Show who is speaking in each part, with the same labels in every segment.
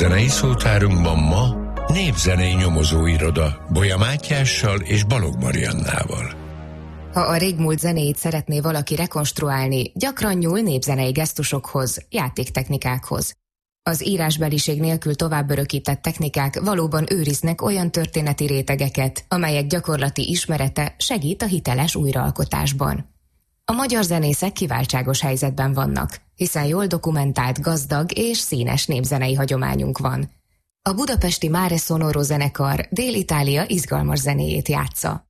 Speaker 1: zenei szótárunkban ma népzenei nyomozóiroda Bolya Mátyással és Balogh Mariannával.
Speaker 2: Ha a régmúlt zenéjét szeretné valaki rekonstruálni, gyakran nyúl népzenei gesztusokhoz, játéktechnikákhoz. Az írásbeliség nélkül tovább örökített technikák valóban őriznek olyan történeti rétegeket, amelyek gyakorlati ismerete segít a hiteles újraalkotásban. A magyar zenészek kiváltságos helyzetben vannak, hiszen jól dokumentált, gazdag és színes népzenei hagyományunk van. A budapesti Mare Sonoro zenekar Dél-Itália izgalmas zenéjét játsza.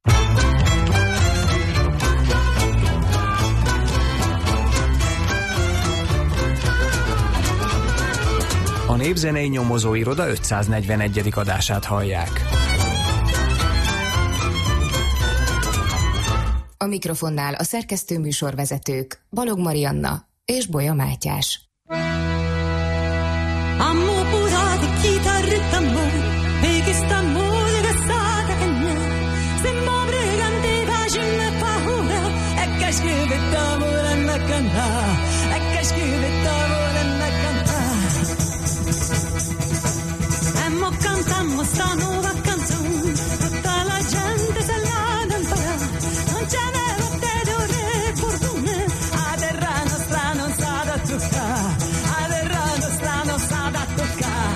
Speaker 3: A Népzenei Nyomozóiroda 541. adását hallják.
Speaker 2: A mikrofonnál a szerkesztő műsorvezetők Balogh Marianna és Bolya Mátyás.
Speaker 4: Cantamos sta nuova canzone, tutta la gente se la danza, non ce n'è rotte d'ore fortune, a terra nostra non sa da toccare, a terra nostra non sa da toccare.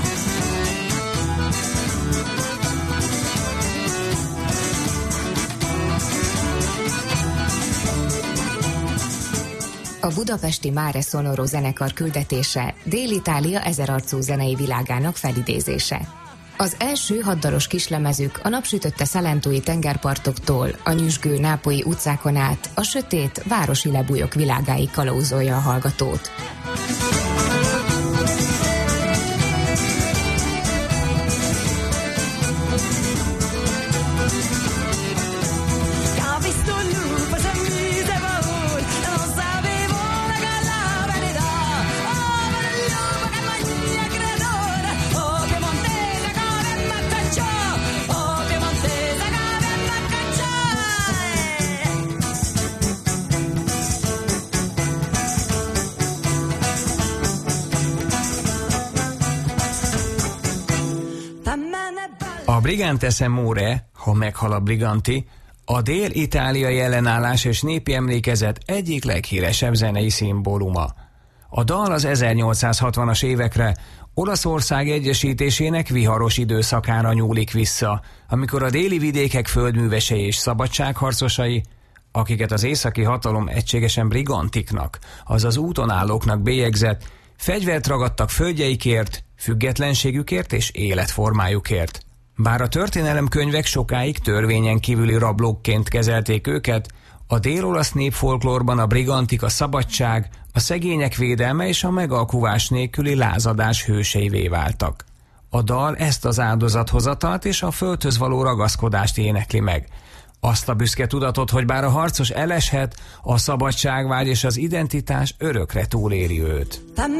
Speaker 2: A budapesti Mare Sonoro zenekar küldetése Dél-Itália ezerarcú zenei világának felidézése. Az első 6 dalos kislemezük a napsütötte szalentói tengerpartoktól, a nyüzsgő nápolyi utcákon át, a sötét, városi lebújok világáig kalauzolja a hallgatót.
Speaker 3: A Brigantes Amore, ha meghal a Briganti, a dél-itáliai ellenállás és népi emlékezet egyik leghíresebb zenei szimbóluma. A dal az 1860-as évekre, Olaszország egyesítésének viharos időszakára nyúlik vissza, amikor a déli vidékek földművesei és szabadságharcosai, akiket az északi hatalom egységesen brigantiknak, azaz úton állóknak bélyegzett, fegyvert ragadtak földjeikért, függetlenségükért és életformájukért. Bár a történelemkönyvek sokáig törvényen kívüli rablókként kezelték őket, a dél-olasz népfolklórban a brigantik a szabadság, a szegények védelme és a megalkuvás nélküli lázadás hőseivé váltak. A dal ezt az áldozathozatalt és a földhöz való ragaszkodást énekli meg. Azt a büszke tudatot, hogy bár a harcos eleshet, a szabadságvágy és az identitás örökre túléri őt.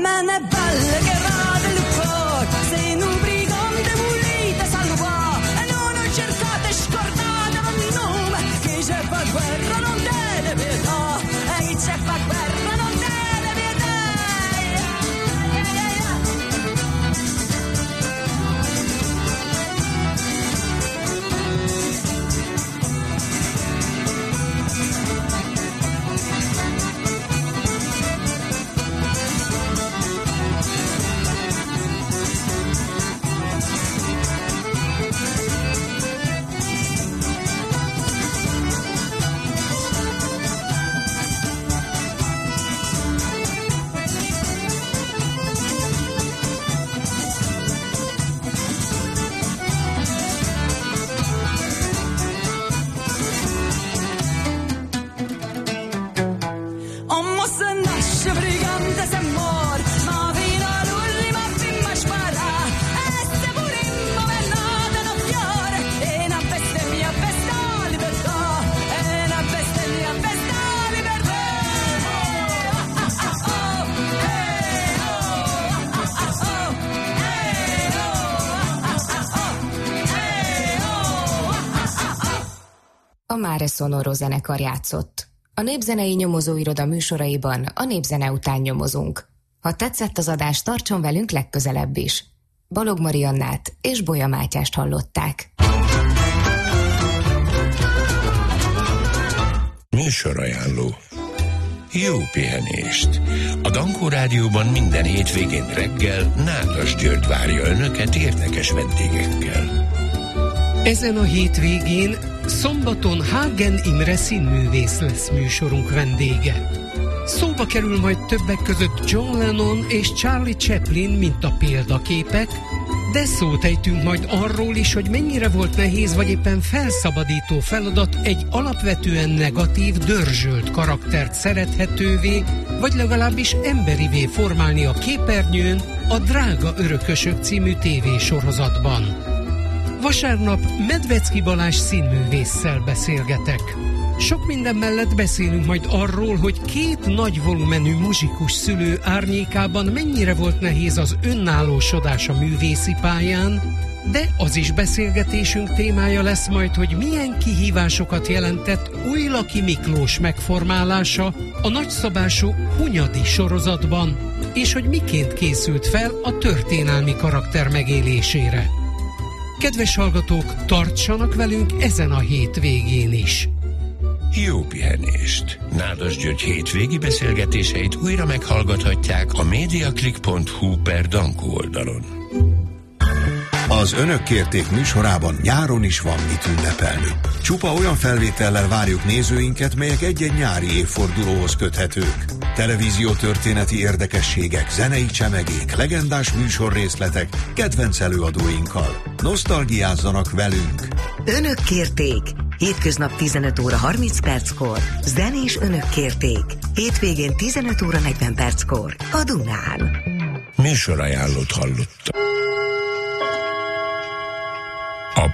Speaker 2: A Mare Sonoro zenekar játszott. A Népzenei Nyomozóiroda műsoraiban a népzene után nyomozunk. Ha tetszett az adás, tartson velünk legközelebb is. Balogh Mariannát és Bolya Mátyást hallották.
Speaker 1: Műsorajánló. Jó pihenést! A Dankó Rádióban minden hétvégén reggel Nádas György várja önöket érdekes vendégekkel.
Speaker 5: Ezen a hétvégén szombaton Hagen Imre színművész lesz műsorunk vendége. Szóba kerül majd többek között John Lennon és Charlie Chaplin, mint a példaképek, de szót ejtünk majd arról is, hogy mennyire volt nehéz vagy éppen felszabadító feladat egy alapvetően negatív, dörzsölt karaktert szerethetővé, vagy legalábbis emberivé formálni a képernyőn a Drága örökösök című tévésorozatban. Vasárnap Medvecki Balázs színművésszel beszélgetek. Sok minden mellett beszélünk majd arról, hogy két nagy volumenű muzsikus szülő árnyékában mennyire volt nehéz az önállósodás a művészi pályán, de az is beszélgetésünk témája lesz majd, hogy milyen kihívásokat jelentett Újlaki Miklós megformálása a nagyszabású Hunyadi sorozatban, és hogy miként készült fel a történelmi karakter megélésére. Kedves hallgatók, tartsanak velünk ezen a hétvégén is!
Speaker 1: Jó pihenést! Nádas György hétvégi beszélgetéseit újra meghallgathatják a mediaclick.hu/Dankó oldalon.
Speaker 6: Az Önök kérték műsorában nyáron is van mit ünnepelni. Csupa olyan felvétellel várjuk nézőinket, melyek egy-egy nyári évfordulóhoz köthetők. Televíziótörténeti érdekességek, zenei csemegék, legendás műsorrészletek, kedvenc előadóinkkal. Nosztalgiázzanak velünk!
Speaker 7: Önök kérték! Hétköznap 15 óra 30 perckor. Zenés Önök kérték. Hétvégén 15 óra 40 perckor. A Dunán.
Speaker 1: Műsorajánlót hallottak.